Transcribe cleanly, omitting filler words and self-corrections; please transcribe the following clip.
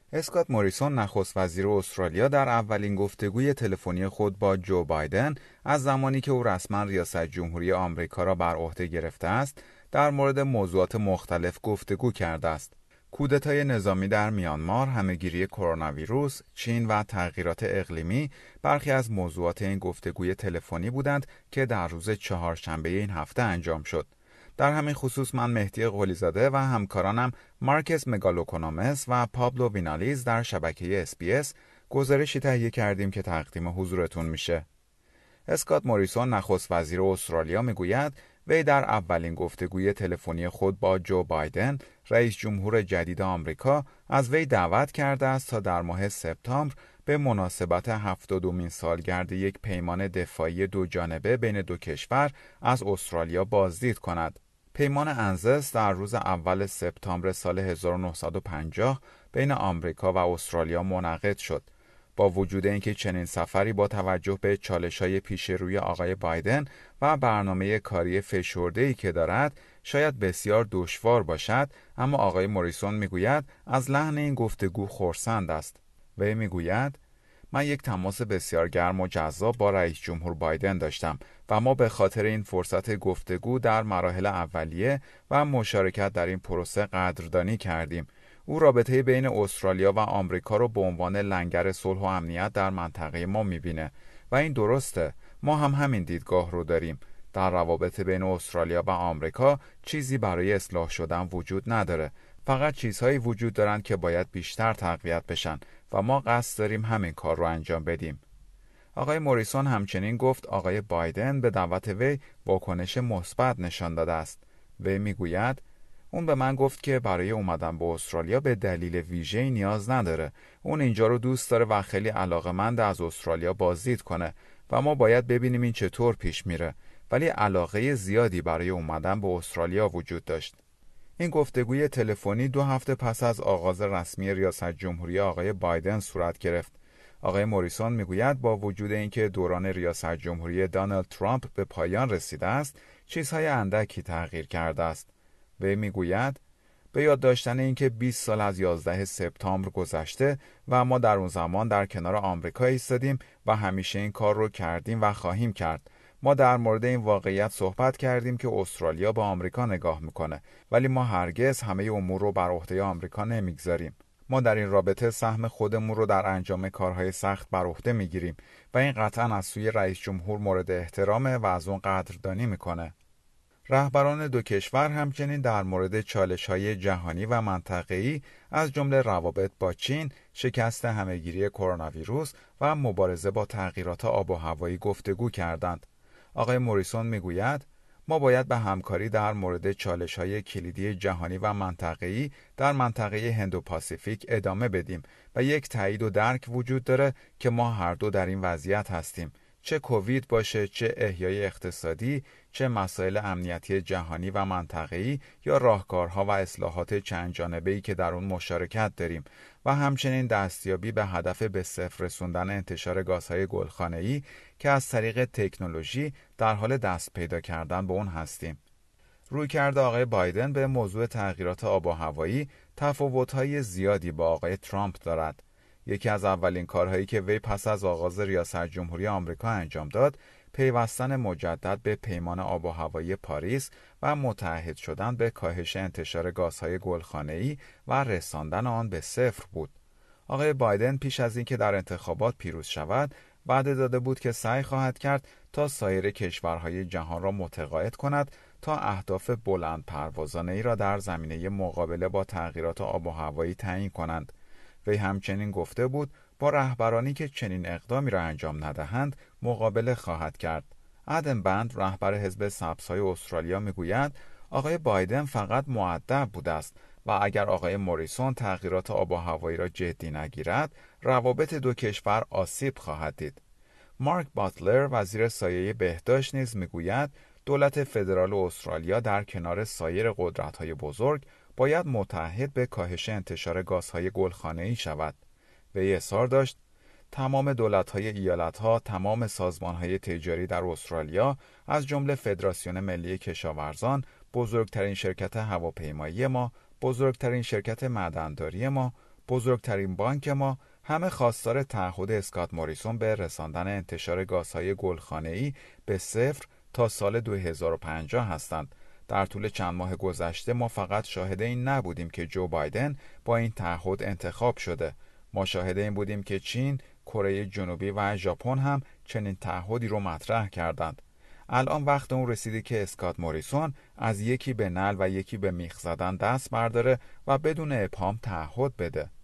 اسکات موریسون نخست وزیر استرالیا در اولین گفتگوی تلفنی خود با جو بایدن از زمانی که او رسما ریاست جمهوری آمریکا را بر عهده گرفته است، در مورد موضوعات مختلف گفتگو کرده است. کودتای نظامی در میانمار، همه‌گیری کرونا ویروس، چین و تغییرات اقلیمی برخی از موضوعات این گفتگوی تلفنی بودند که در روز چهارشنبه این هفته انجام شد. در همین خصوص من مهدی قلیزاده و همکارانم مارکس مگالوکونومس و پابلو وینالیز در شبکه SBS گزارشی تهیه کردیم که تقدیم حضورتون میشه. اسکات موریسون نخست وزیر استرالیا میگوید وی در اولین گفتگوی تلفنی خود با جو بایدن رئیس جمهور جدید آمریکا از وی دعوت کرده است تا در ماه سپتامبر به مناسبت 70مین سالگرد یک پیمان دفاعی دو جانبه بین دو کشور از استرالیا بازدید کند. پیمان انزس در روز اول سپتامبر سال 1950 بین آمریکا و استرالیا منعقد شد. با وجود اینکه چنین سفری با توجه به چالش‌های پیش روی آقای بایدن و برنامه کاری فشرده‌ای که دارد شاید بسیار دشوار باشد، اما آقای موریسون میگوید از لحن این گفتگو خرسند است. وی میگوید من یک تماس بسیار گرم و جذاب با رئیس جمهور بایدن داشتم و ما به خاطر این فرصت گفتگو در مراحل اولیه و مشارکت در این پروسه قدردانی کردیم. او رابطه بین استرالیا و آمریکا رو به عنوان لنگر صلح و امنیت در منطقه ما میبینه و این درسته. ما هم همین دیدگاه رو داریم. در روابط بین استرالیا و آمریکا چیزی برای اصلاح شدن وجود نداره. فقط چیزهایی وجود دارن که باید بیشتر تقویت بشن و ما قصد داریم همین کار رو انجام بدیم. آقای موریسون همچنین گفت آقای بایدن به دعوت وی واکنش مثبت نشان داده است. وی میگوید اون به من گفت که برای اومدن به استرالیا به دلیل ویژه‌ای نیاز نداره. اون اینجا رو دوست داره و خیلی علاقه‌مند از استرالیا بازدید کنه و ما باید ببینیم این چطور پیش میره. ولی علاقه زیادی برای اومدن به استرالیا وجود داشت. این گفتگوی تلفنی 2 هفته پس از آغاز رسمی ریاست جمهوری آقای بایدن صورت گرفت. آقای موریسون میگوید با وجود اینکه دوران ریاست جمهوری دونالد ترامپ به پایان رسیده است، چیزهای اندکی تغییر کرده است. وی میگوید به یاد داشتن اینکه 20 سال از 11 سپتامبر گذشته و ما در اون زمان در کنار آمریکا ایستادیم و همیشه این کار رو کردیم و خواهیم کرد. ما در مورد این واقعیت صحبت کردیم که استرالیا با آمریکا نگاه میکنه، ولی ما هرگز همه امور رو بر عهده آمریکا نمیگذاریم. ما در این رابطه سهم خودمون رو در انجام کارهای سخت بر عهده میگیریم و این قطعاً از سوی رئیس جمهور مورد احترامه و از اون قدردانی میکنه. رهبران دو کشور همچنین در مورد چالش‌های جهانی و منطقه‌ای از جمله روابط با چین، شکست همه‌گیری کرونا ویروس و مبارزه با تغییرات آب و هوایی گفتگو کردند. آقای موریسون میگوید ما باید به همکاری در مورد چالش‌های کلیدی جهانی و منطقه‌ای در منطقه هند و پاسیفیک ادامه بدیم و یک تایید و درک وجود داره که ما هر دو در این وضعیت هستیم. چه کووید باشه، چه احیای اقتصادی، چه مسائل امنیتی جهانی و منطقه‌ای یا راهکارها و اصلاحات چند جانبه‌ای که در اون مشارکت داریم و همچنین دستیابی به هدف به صفر رسوندن انتشار گازهای گلخانه‌ای که از طریق تکنولوژی در حال دست پیدا کردن به اون هستیم. رویکرد آقای بایدن به موضوع تغییرات آب و هوایی تفاوت‌های زیادی با آقای ترامپ دارد. یکی از اولین کارهایی که وی پس از آغاز ریاست جمهوری آمریکا انجام داد، پیوستن مجدد به پیمان آب و هوایی پاریس و متعهد شدن به کاهش انتشار گازهای گلخانه‌ای و رساندن آن به صفر بود. آقای بایدن پیش از اینکه در انتخابات پیروز شود، وعده داده بود که سعی خواهد کرد تا سایر کشورهای جهان را متقاعد کند تا اهداف بلند پروازانه‌ای را در زمینه مقابله با تغییرات آب و هوایی تعیین کنند. وی همچنین گفته بود با رهبرانی که چنین اقدامی را انجام ندهند مقابله خواهد کرد. ادم بند، رهبر حزب سبزهای استرالیا، میگوید آقای بایدن فقط مؤدب بوده است و اگر آقای موریسون تغییرات آب و هوایی را جدی نگیرد، روابط دو کشور آسیب خواهد دید. مارک باتلر، وزیر سایه بهداشت، نیز میگوید دولت فدرال استرالیا در کنار سایر قدرت‌های بزرگ باید متعهد به کاهش انتشار گازهای گلخانه‌ای شود. وی اصرار داشت تمام دولت‌های ایالت‌ها، تمام سازمان‌های تجاری در استرالیا از جمله فدراسیون ملی کشاورزان، بزرگترین شرکت هواپیمایی ما، بزرگترین شرکت معدن‌داری ما، بزرگترین بانک ما همه خواستار تعهد اسکات موریسون به رساندن انتشار گازهای گلخانه‌ای به صفر تا سال 2050 هستند. در طول چند ماه گذشته ما فقط شاهد این نبودیم که جو بایدن با این تعهد انتخاب شده. ما شاهد این بودیم که چین، کره جنوبی و ژاپن هم چنین تعهدی رو مطرح کردند. الان وقت اون رسیده که اسکات موریسون از یکی به نعل و یکی به میخ زدن دست برداره و بدون ابهام تعهد بده.